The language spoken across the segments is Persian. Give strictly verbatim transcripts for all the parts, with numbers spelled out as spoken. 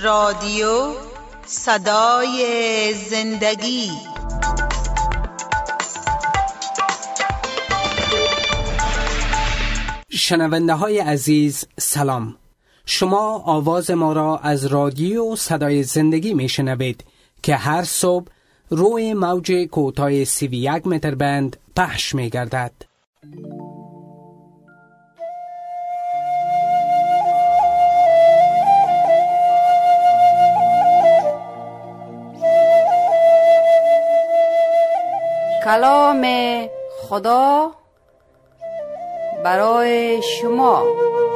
رادیو صدای زندگی. شنونده های عزیز سلام. شما آواز ما را از رادیو صدای زندگی می شنوید که هر صبح روی موج کوتاه سی و یک متر بند پخش می گردد. کلام خدا برای شما.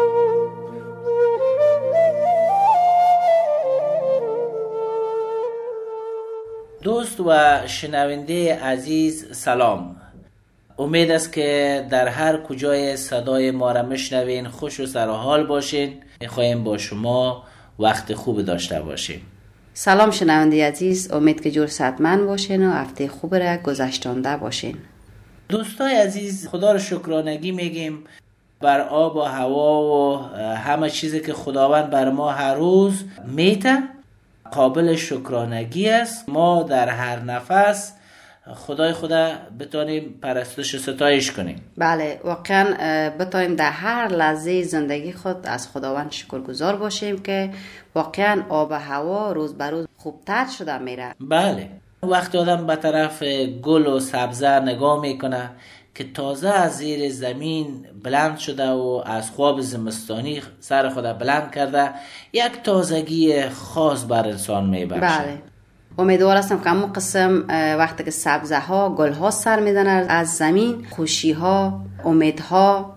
دوست و شنونده عزیز سلام. امید است که در هر کجای صدای ما را میشنوین خوش و سرحال باشین. میخوایم با شما وقت خوب داشته باشیم. سلام شنونده عزیز، امید که جور صحتمند باشین و هفته خوب را گذشتانده باشین. دوستای عزیز، خدا رو شکرانگی میگیم بر آب و هوا و همه چیزی که خداوند بر ما هر روز میته قابل شکرانگی است. ما در هر نفس خدای خدا بتونیم پرستش و ستایش کنیم. بله، واقعا بتونیم در هر لحظه زندگی خود از خداوند شکرگزار باشیم که واقعا آب و هوا روز به روز خوبتر شده میره. بله، وقتی آدم به طرف گل و سبزه نگاه میکنه که تازه از زیر زمین بلند شده و از خواب زمستانی سر خود بلند کرده، یک تازگی خاص بر انسان میبخشه. بله، امیدوار هستم که همون قسم وقتی که سبزه ها گل ها سر میزنن از زمین، خوشی ها، امیدها،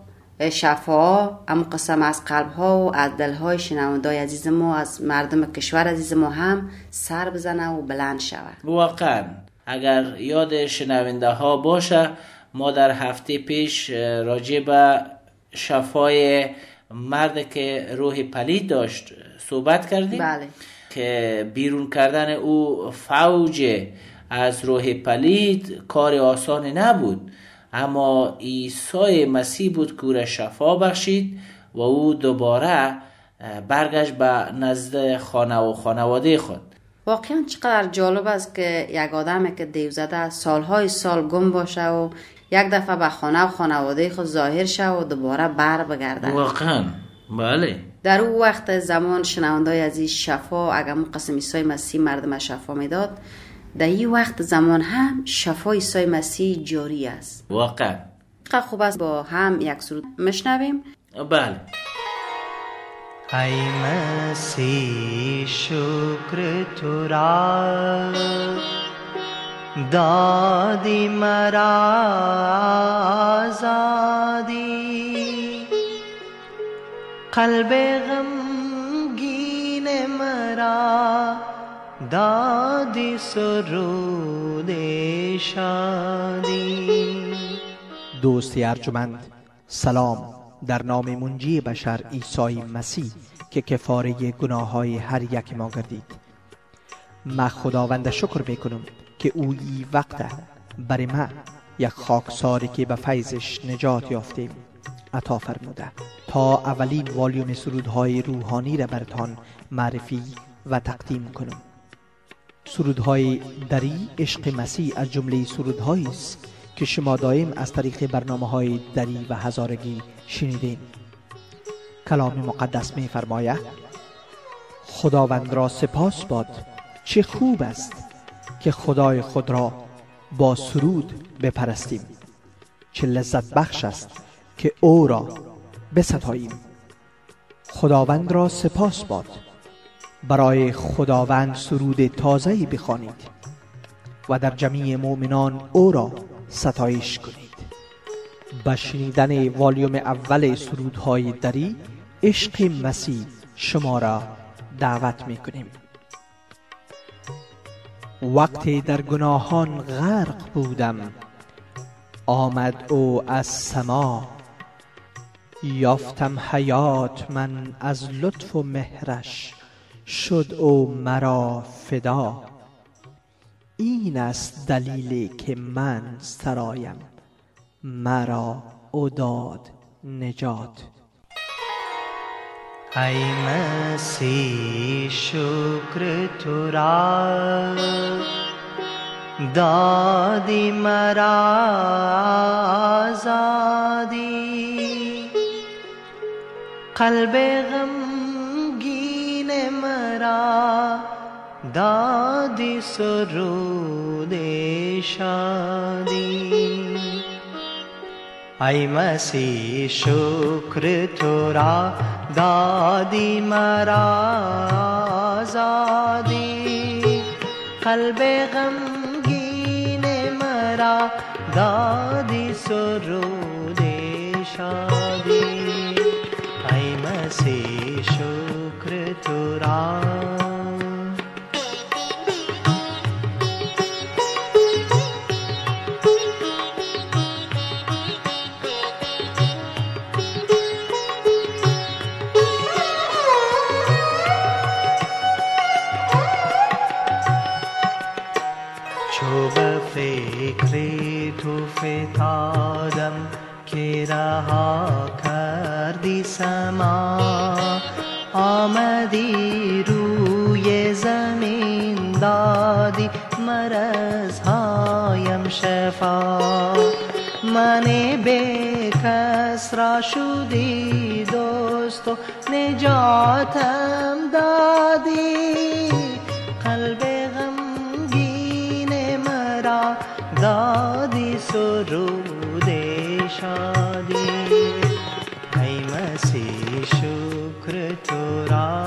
شفاها همون قسم از قلب ها و از دل های شنوندای عزیز ما، از مردم کشور عزیز ما هم سر بزنه و بلند شود. واقعا اگر یاد شنونده ها باشه، ما در هفته پیش راجع به شفای مرد که روح پلید داشت صحبت کردیم. بله. که بیرون کردن او فوج از روح پلید کار آسان نبود، اما عیسی مسیح بود که او را شفا بخشید و او دوباره برگشت به نزد خانه و خانواده خود. واقعا چقدر جالب است که یک آدمی که دیو زده سالهای سال گم باشه و یک دفعه به خانه و خانواده خود ظاهر شه و دوباره بر بگرده. واقعا بله. در اون وقت زمان شنوندای عزیز شفا، اگر مقسم عیسی مسیح مردم شفا میداد، در این وقت زمان هم شفا عیسی مسیح جاری است. واقعا چقدر خوب است با هم یک سرود مشنویم. بله. ای مسیح شکر تو را دادی مرا آزادی، قلب غمگین مرا دادی سرود شادی. دوستی ارجمند سلام در نام منجی بشر عیسی مسیح که کفاره گناههای هر یک ما گردید. من خداوند شکر میکنم که او ای وقت برای ما یک خاکساری که به فیضش نجات یافتیم عطا فرموده تا اولین والیوم سرودهای روحانی را برتان معرفی و تقدیم کنم. سرودهای دری عشق مسیح از جمله سرودهایی است که شما دائم از طریق برنامه‌های دری و هزارگی شنیدین. کلام مقدس می فرماید خداوند را سپاس باد، چه خوب است که خدای خود را با سرود بپرستیم، چه لذت بخش است که او را بستاییم. خداوند را سپاس باد، برای خداوند سرود تازه‌ای بخوانید و در جمیع مؤمنان او را ستایش کنید. با شنیدن والیوم اول سرودهای دری عشق مسیح شما را دعوت می کنیم. وقتی در گناهان غرق بودم آمد او از سما، یافتم حیات من از لطف و مهرش، شد او مرا فدا. این است دلیلی که من سرایم، مرا او داد نجات. ای مسیح شکر تو را، دادی مرا آزادی. قلب غمگین مرا دادی سرود شادی. ای مسیح شکر تو را، دادی مرا آزادی. قلب غمگین مرا دادی سرود شادی. ای مسیح شکر تو را. تو فتادم که رها کردی سما، آمدی روی زمین دادی مرضهایم شفا. من بی کس را شدی دوست و نجاتم دادی. قلب غمگین مرا دادی سرود شادی. ای مسیح شکر تو را.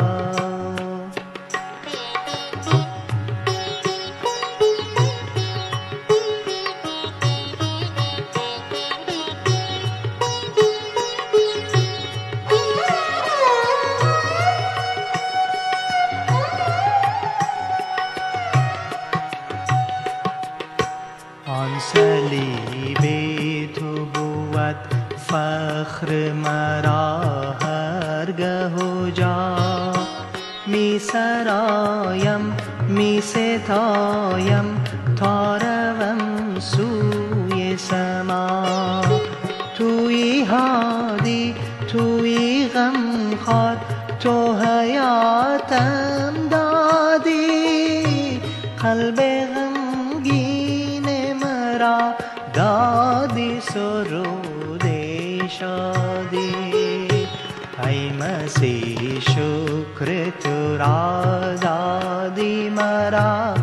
آن صلیب تو بود فخر مرا هرگه و جا. می سرایم می ستایم تا روم سوی سما. توی هادی توی غمخوار، تو حیاتم دادی. قلب غمگین مرا دادی سرود شادی. ای مسیح شکر تو را، دادی مرا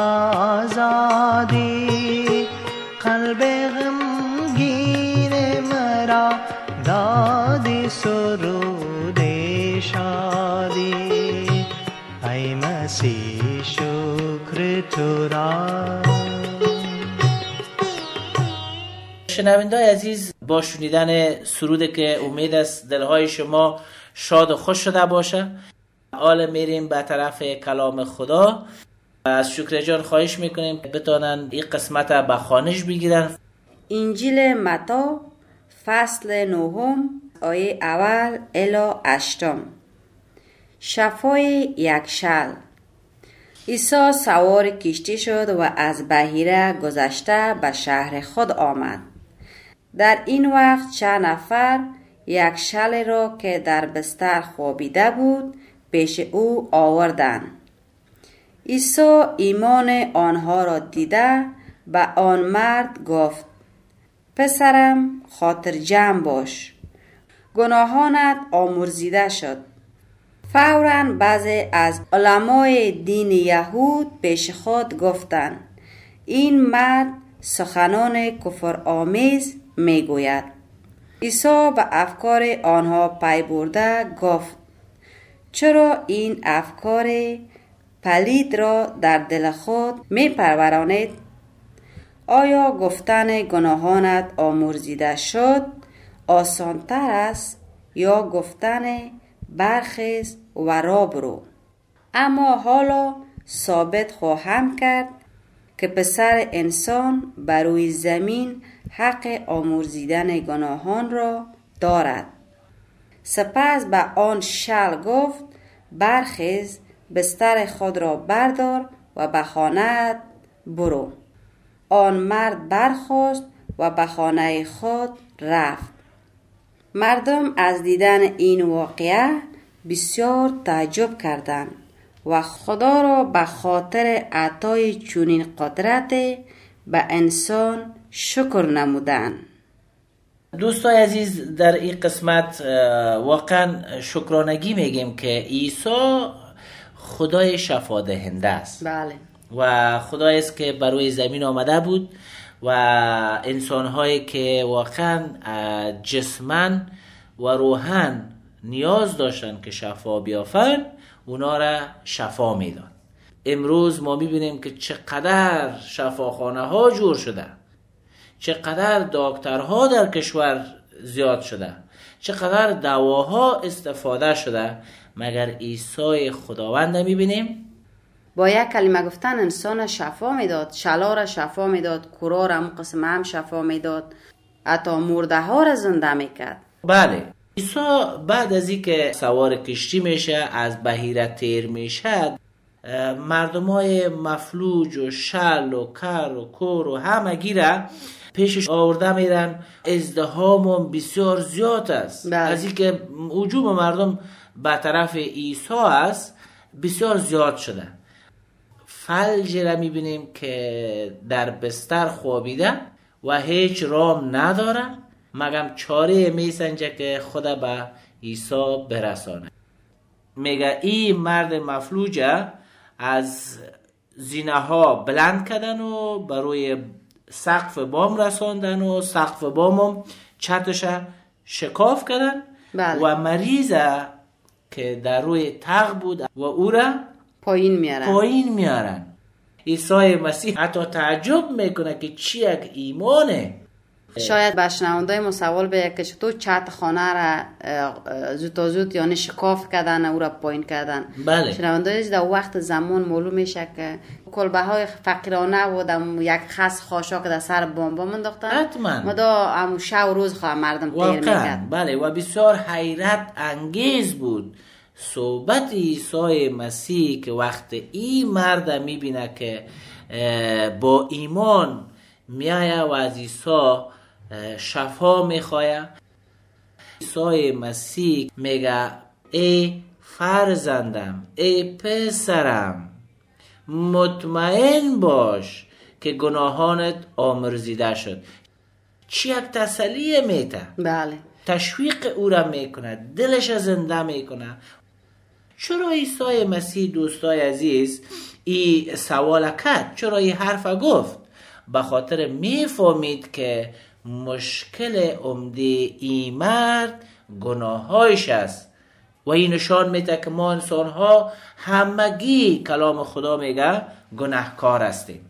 آزادی. قلب غمگین مرا دادی سرود شادی. ای مسیح شکر تو را. شنونده‌های عزیز، با شنیدن سروده که امید است دلهای شما شاد و خوش شده باشه، حالا میریم به طرف کلام خدا. از شکر جان خواهش میکنیم که بتونن این قسمت به خوانش بگیرن. انجیل متی فصل نهم آیه اول الی هشتم. شفای یک شل. عیسی سوار کشتی شد و از بحیره گذشته به شهر خود آمد. در این وقت چند نفر یک شل را که در بستر خوابیده بود پیش او آوردند. عیسی ایمان آنها را دیده به آن مرد گفت: پسرم، خاطر جمع باش، گناهانت آمرزیده شد. فوراً بعضی از علمای دین یهود پیش خود گفتند: این مرد سخنان کفر آمیز می گوید. عیسی به افکار آنها پی برده گفت: چرا این افکار پلید را در دل خود می پرورانید؟ آیا گفتن گناهانت آمرزیده شد آسان‌تر است یا گفتن برخیز و را برو؟ اما حالا ثابت خواهم کرد که پسر انسان بر روی زمین حق آمرزیدن گناهان را دارد. سپس به آن شل گفت: برخیز، بستر خود را بردار و به خانه‌ات برو. آن مرد برخاست و به خانه خود رفت. مردم از دیدن این واقعه بسیار تعجب کردند و خدا را به خاطر عطای چنین قدرت به انسان شکر نمودند. دوستای عزیز، در این قسمت واقعا شکرانگی میگیم که عیسی خدای شفا دهنده است. بله. و خدایی است که بر روی زمین آمده بود و انسان‌هایی که واقعا جسمن و روحن نیاز داشتن که شفا بیافن، اونا را شفا میداد. امروز ما میبینیم که چقدر شفاخانه ها جور شده، چقدر دکترها در کشور زیاد شده، چقدر دواها استفاده شده، مگر عیسی خداوند میبینیم؟ با یک کلمه گفتن انسان شفا میداد، شلا را شفا میداد، کورا را هم قسم هم شفا میداد، حتی مرده ها را زنده میکرد. بله. عیسی بعد از این که سوار کشتی میشه، از بحیره تیر میشه، مردم های مفلوج و شل و کر و کور و همگی را پیشش آورده میرن. ازدحام بسیار زیاد است. بله. از این که هجوم مردم به طرف عیسی است بسیار زیاد شده. فلج را میبینیم که در بستر خوابیده و هیچ رام نداره، مگم چاره میسنجه که خدا به عیسی برسانه. میگه این مرد مفلوجه از زینه ها بلند کردن و بروی سقف بام رساندن و سقف بام چتش شکاف کردن. بله. و مریضه که در روی تخت بود و او را پایین میارن پایین میارن. عیسی مسیح حتی تعجب میکنه که چی یک ایمانه. شاید به شنوندای ما سوال بیاد که چطور چت خانه را زود تا زود یعنی شکاف کردن او را پایین کردن. بله. شنوندای در وقت زمان معلوم میشه که کلبه های فقیرانه و در یک خس خاشاک در سر بامبا انداختن. حتما. مدا همون شب و روز خواه مردم تیر میکرد. بله. و بسیار حیرت انگیز بود صحبت عیسی مسیح که وقت این مرد میبینه که با ایمان میایه و از عیسی شفا میخواه. عیسی مسیح میگه ای فرزندم، ای پسرم، مطمئن باش که گناهانت آمرزیده شد. چی یک تسلیه میده. بله. تشویق او را میکنه، دلش زنده میکنه. چرا عیسی مسیح دوستای عزیز این سوال کرد؟ چرا این حرف گفت؟ به خاطر میفهمید که مشکل عمده این مرد گناهایش است و این نشان میده که ما انسان ها همگی کلام خدا میگه گناهکار هستیم.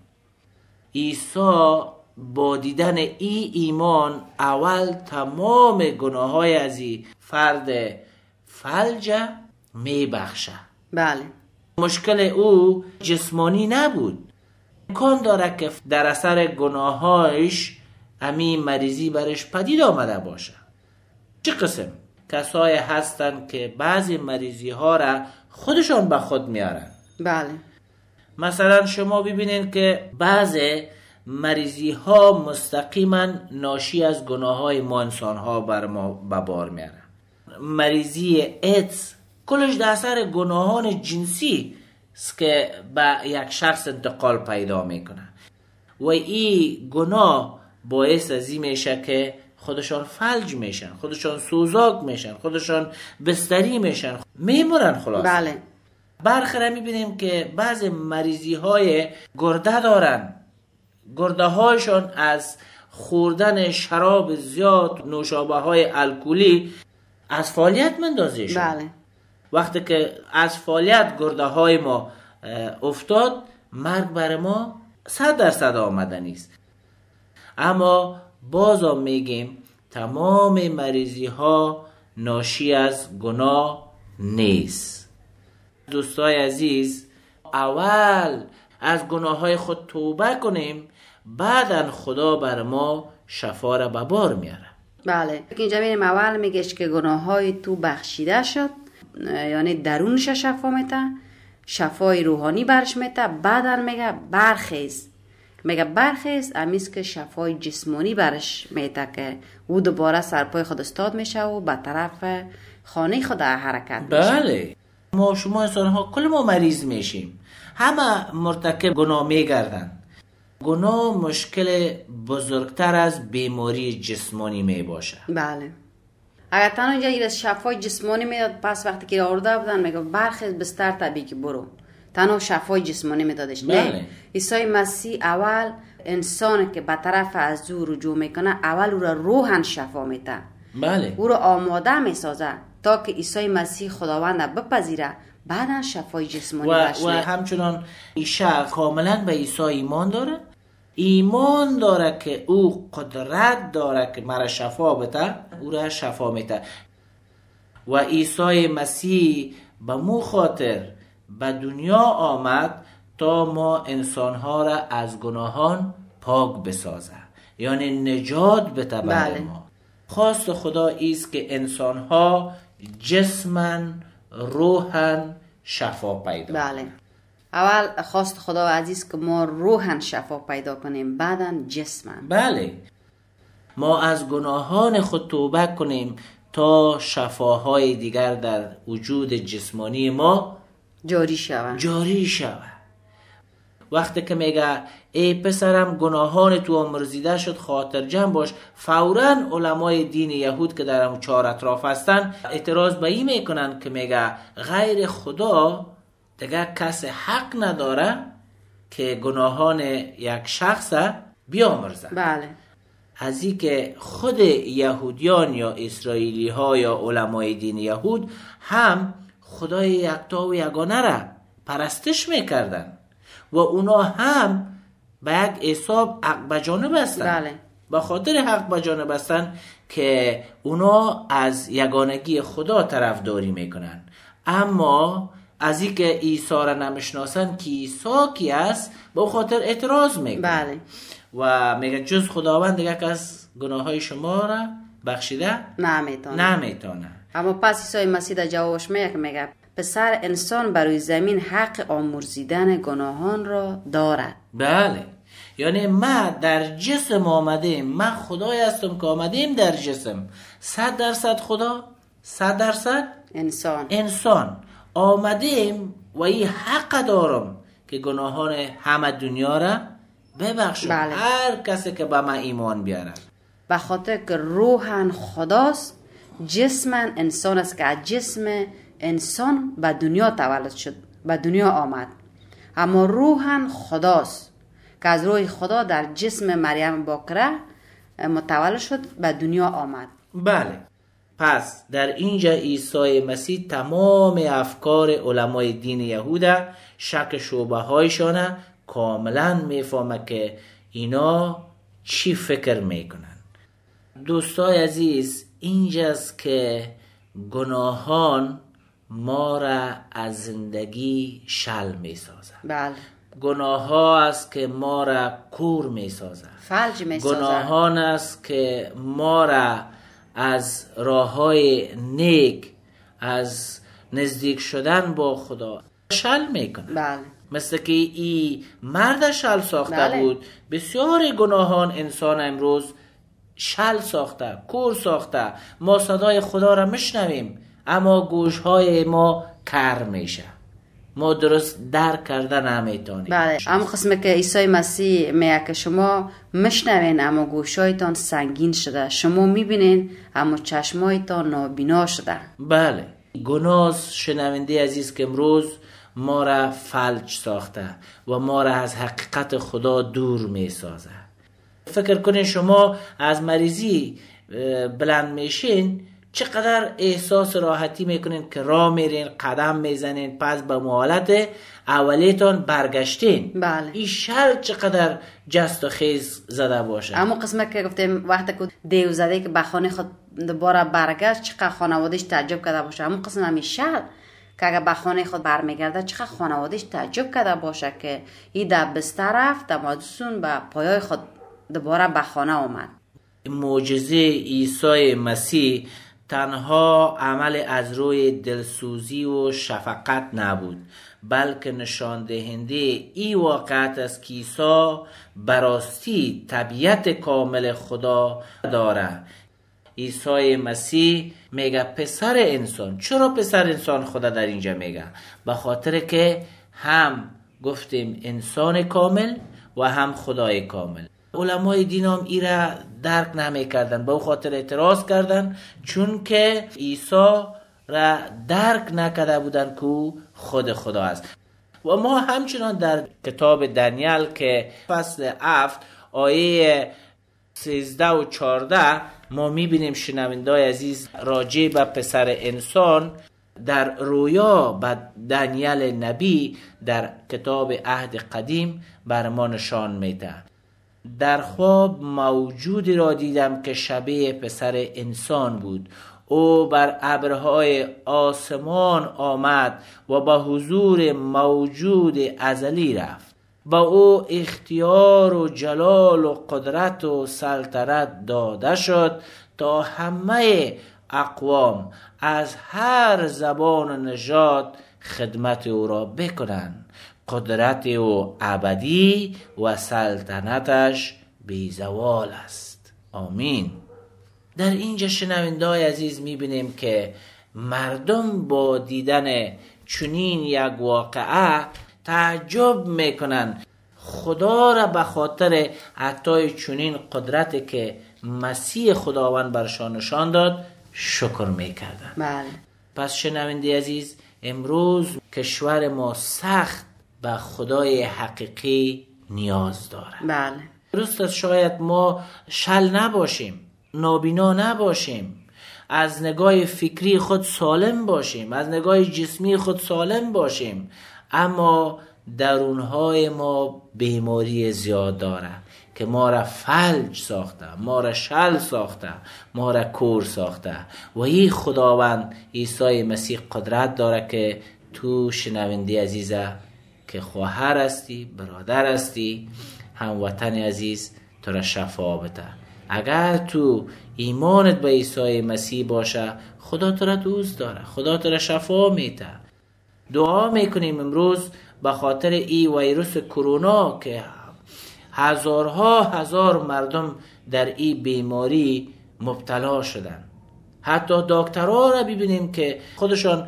عیسی با دیدن ای ایمان اول تمام گناههای از این فرد فلج میبخشه. بله. مشکل او جسمانی نبود. امکان داره که در اثر گناهایش همین مریضی برش پدید آمده باشه. چه قسم؟ کسای هستن که بعضی مریضی ها را خودشان به خود میارن. بله. مثلا شما ببینید که بعضی مریضی ها مستقیما ناشی از گناه های ما انسان ها بر ما به بار میارن. مریضی ایدز کلش در اثر گناهان جنسی است که به یک شخص انتقال پیدا میکنه و این گناه باعث ازی میشه که خودشان فلج میشن، خودشان سوزاک میشن، خودشان بستری میشن، میمورن خلاص. بله. برخره میبینیم که بعضی مریضی های گرده دارن، گرده هایشان از خوردن شراب زیاد، نوشابه های الکلی از فعالیت مندازه شد. بله. وقتی که از فعالیت گرده های ما افتاد، مرگ بر ما صد درصد آمده نیست. اما بازم میگیم تمام مریضی ها ناشی از گناه نیست. دوستای عزیز، اول از گناه های خود توبه کنیم، بعدن خدا بر ما شفا را به بار میاره. بله. اینجا میریم اول میگهش که گناه های تو بخشیده شد، یعنی درونش شفا میته، شفای روحانی برش میته. بعدن میگه برخیز، میگه برخیز امیز که شفای جسمانی برش میته که او دوباره سرپای خود استاد میشه و به طرف خانه خود در حرکت میشه. بله، ما شما انسان ها کل ما مریض میشیم، همه مرتکب گناه میگردن. گناه مشکل بزرگتر از بیماری جسمانی می باشه. بله. اگر تنها اینجا یه شفای جسمانی میداد، پس وقتی که آورده بودن میگه برخیز بستر طبیعی که برو، تنها شفای جسمانی میدادش. بله. نه، عیسی مسیح اول انسانی که به طرف از او رجوع میکنه اول او را روحاً شفا میده. بله. او را آماده میسازه تا که عیسی مسیح خداوند بپذیره، بعدا شفای جسمانی و, بشه. و همچنان این شخص کاملا به عیسی ایمان داره، ایمان داره که او قدرت داره که مرا شفا بده، او را شفا میده. و عیسی مسیح به مو خاطر به دنیا آمد تا ما انسانها را از گناهان پاک بسازه، یعنی نجات بده برای ما. خواست خدا ایست که انسانها جسماً روحاً شفا پیدا. بله. اول خواست خدا عزیز که ما روحاً شفا پیدا کنیم، بعداً جسماً. بله، ما از گناهان خود توبه کنیم تا شفاهای دیگر در وجود جسمانی ما جاری شود. جاری شود. وقتی که میگه ای پسرم گناهان تو آمرزیده شد، خاطر جمع باش، فوراً علمای دین یهود که در هم چهار اطراف هستن اعتراض به این میکنن که میگه غیر خدا دیگه کس حق نداره که گناهان یک شخص بیامرزه. بله. از این که خود یهودیان یا اسرائیلی ها یا علمای دین یهود هم خدای یکتا و یگانه را پرستش میکردن و اونا هم به یک حساب حق بجانب هستن. بله. به خاطر حق بجانب هستن که اونا از یگانگی خدا طرفداری میکنن، اما از این که عیسی را نمیشناسن که عیسی کی است به خاطر اعتراض میکنن. بله. و میگه جز خداوند دیگه کس گناههای شما را بخشیده نمیتونه. نمیتونه. اما پس عیسی مسیح در جوابش میگه میگه پسر انسان بروی زمین حق آمرزیدن گناهان را دارد. بله، یعنی ما در جسم آمدیم، ما خدای هستم که آمدیم در جسم، صد درصد خدا صد درصد انسان انسان آمدیم و این حق دارم که گناهان همه دنیا را ببخشم. بله. هر کسی که به من ایمان بیارد، به خاطر که روحاً خداست، جسماً انسان است که از جسم انسان به دنیا تولد شد، به دنیا آمد، اما روحاً خداست که از روح خدا در جسم مریم باکره متولد شد، به دنیا آمد. بله. پس در اینجا عیسی مسیح تمام افکار علمای دین یهودا، شک شبهه هایشان کاملا میفهمه که اینا چی فکر میکنن. دوستای عزیز، اینجاست که گناهان ما را از زندگی شل میسازه. بله. گناه ها است که ما را کور میسازه. فلج میسازه. گناهان است که ما را از راه های نیک، از نزدیک شدن با خدا شل میکنه. بله. مثل که ای مرد شل ساخته بله. بود، بسیار گناهان انسان امروز شل ساخته، کور ساخته. ما صدای خدا را میشنویم اما گوشهای ما کر میشه، ما درست درک کردن نمیتونیم. بله. اما قسمه که عیسی مسیح میگه که شما مشنوین اما گوشایتان سنگین شده، شما میبینین اما چشمایتان نابینا شده. بله. گناه شنونده عزیز که امروز ما را فلج ساخته و ما را از حقیقت خدا دور میسازه. فکر کنین شما از مریضی بلند میشین، چقدر احساس راحتی میکنین که راه میرین، قدم میزنین، پس به حالت اولیتان برگشتین. بله. این شل چقدر جست و خیز زده باشه. اما قسمه که گفتیم وقتی که دیو زده که به خانه خود دوباره برگشت، چقدر خانوادهش تعجب کرده باشه. اما قسم همین شل که اگر به خانه خود برمیگرده، چقدر خانوادهش تعجب کرده باشه که این در بستر رفت، در مادوسون به پایای خود دوباره به خانه آمد. معجزه عیسی مسیح تنها عمل از روی دلسوزی و شفقت نبود، بلکه نشان دهنده این واقعیت است که عیسی براستی طبیعت کامل خدا داره. عیسی مسیح میگه پسر انسان. چرا پسر انسان خدا در اینجا میگه؟ به خاطر که هم گفتیم انسان کامل و هم خدای کامل. علمای دین هم ای را درک نمی کردن، به خاطر اعتراض کردن، چون که عیسی را درک نکرده بودن که خود خدا است. و ما همچنان در کتاب دانیال که فصل هفت آیه سیزده و چارده ما میبینیم شنوندای عزیز راجع به پسر انسان در رویا به دانیال نبی در کتاب عهد قدیم بر ما نشان میده. در خواب موجودی را دیدم که شبیه پسر انسان بود. او بر ابرهای آسمان آمد و به حضور موجود ازلی رفت. با او اختیار و جلال و قدرت و سلطنت داده شد تا همه اقوام از هر زبان و نژاد خدمت او را بکنند. قدرت او ابدی و سلطنتش بی زوال است. آمین. در اینجا شنوندای عزیز میبینیم که مردم با دیدن چنین یک واقعه تعجب میکنن. خدا را به خاطر عطای چنین قدرتی که مسیح خداوند برشان نشان داد شکر میکردن. بله. پس شنونده عزیز، امروز کشور ما سخت به خدای حقیقی نیاز داره. بله. درست است، شاید ما شل نباشیم، نابینا نباشیم، از نگاه فکری خود سالم باشیم، از نگاه جسمی خود سالم باشیم، اما درونهای ما بیماری زیاد داره که ما را فلج ساخته، ما را شل ساخته، ما را کور ساخته. و این خداوند عیسی مسیح قدرت داره که تو شنونده عزیزه که خواهر هستی، برادر هستی، هموطن عزیز، تو را شفا بده. اگر تو ایمانت به عیسی مسیح باشه، خدا تو را دوست داره، خدا تو را شفا میده. دعا میکنیم امروز به خاطر این ویروس کرونا که هزارها هزار مردم در این بیماری مبتلا شدن. حتی دکترها را ببینیم که خودشان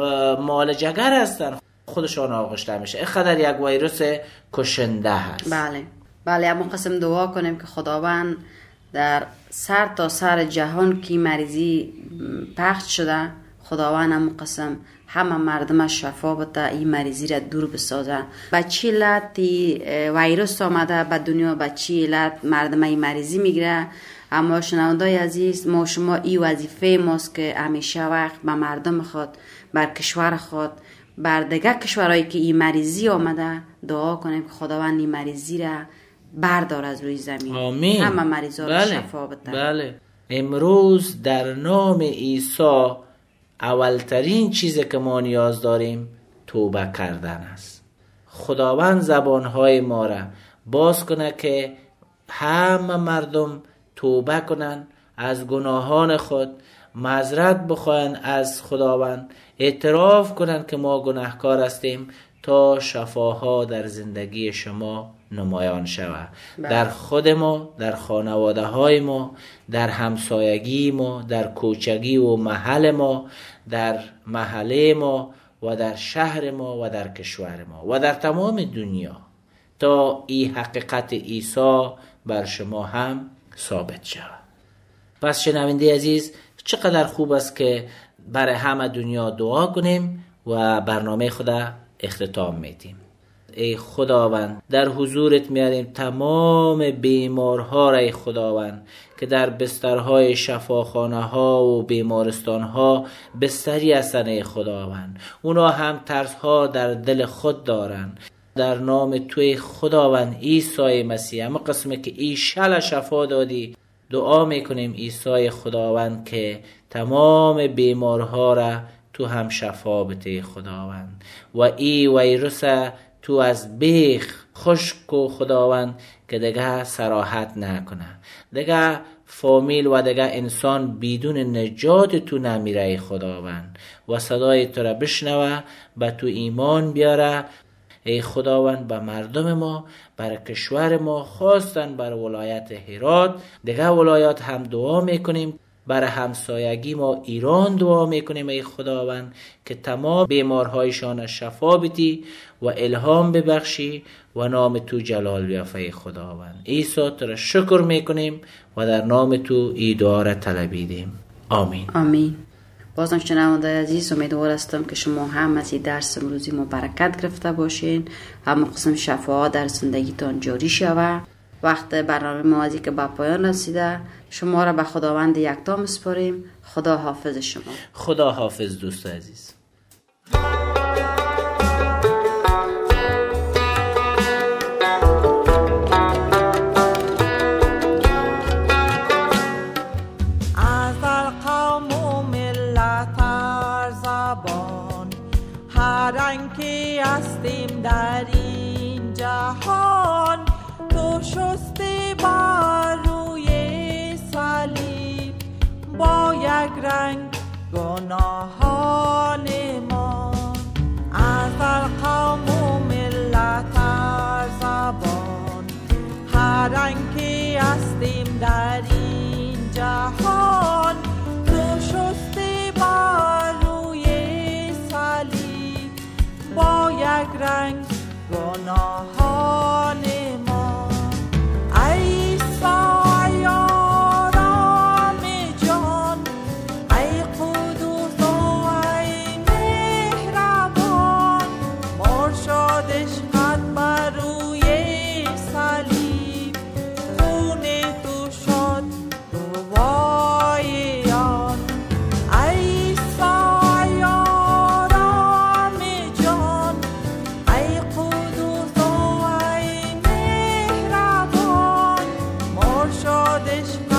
معالجگر هستن، خودشان آغشته میشه. اینقدر یک ویروس کشنده هست. بله بله. اما قسم دعا کنیم که خداوند در سر تا سر جهان کی مریضی پخش شده، خداوند هم قسم همه مردمش شفا بده، این مریضی را دور بسازه. با چی علت ویروس آمده به دنیا، با چی علت مردم این مریضی میگیره. اما شنوندای عزیز، ما شما این وظیفه ماست که همیشه وقت به مردم خود، بر کشور خود، بر دیگه کشورهایی که این مریضی آمده دعا کنیم که خداوند این مریضی را بردار از روی زمین. آمین. همه مریضا را شفا بده. بله. امروز در نام عیسی اولترین چیزی که ما نیاز داریم توبه کردن است. خداوند زبانهای ما را باز کنه که همه مردم توبه کنن، از گناهان خود معذرت بخواین از خداوند، اعتراف کنن که ما گناهکار هستیم تا شفاها در زندگی شما نمایان شود. در خود ما، در خانواده های ما، در همسایگی ما، در کوچگی و محل ما، در محله ما و در شهر ما و در کشور ما و در تمام دنیا، تا این حقیقت عیسی بر شما هم ثابت شود. پس شنونده عزیز، چقدر خوب است که برای همه دنیا دعا کنیم و برنامه خدا اختتام میدیم. ای خداوند، در حضورت میاریم تمام بیمارها را ای خداوند که در بسترهای شفاخانه ها و بیمارستان ها بستری هستند ای خداوند. اونا هم ترس ها در دل خود دارن. در نام توی خداوند عیسی مسیح، اما قسمه که ای شل شفا دادی، دعا میکنیم عیسی خداوند که تمام بیمارها را تو هم شفا بده خداوند، و ای ویروس تو از بیخ خشک و خداوند که دیگه سراحت نکنه، دیگه فامیل و دیگه انسان بدون نجات تو نمیره خداوند، و صدای تو را بشنوه، به تو ایمان بیاره ای خداوند. به مردم ما، بر کشور ما، خواستن بر ولایت هرات، دیگه ولایات هم دعا میکنیم برای همسایگی ما ایران دعا میکنیم ای خداوند که تمام بیمارهایشان شفا بدی و الهام ببخشی و نام تو جلال بیافته خداوند. عیسی تو را شکر میکنیم و در نام تو این دعا را طلبیدیم. آمین. آمین. بازم شنونده عزیز، امیدوار هستم که شما هم از این درس امروزی ما برکت گرفته باشین، هم قسم شفاها در زندگیتان جاری شود. وقت برنامه ما از که به پایان رسیده، شما را به خداوند یکتا میسپاریم. خدا حافظ شما. خدا حافظ دوست عزیز. هرانکه هستیم در این جهان، تو شستی بر روی صلیب با یک رنگ گناهان ما. از هر قوم و ملت هر زبان، هرانکه هستیم در این جهان، تو شستی بر روی صلیب با یک رنگ گناهان ما. ای عیسی آرام جان، ای قدوس و ای مهربان، مرشد عشقت بر روی صلیب، خون تو شد گواه آن. ای عیسی آرام جان، ای قدوس و ای مهربان، مرشد عشقت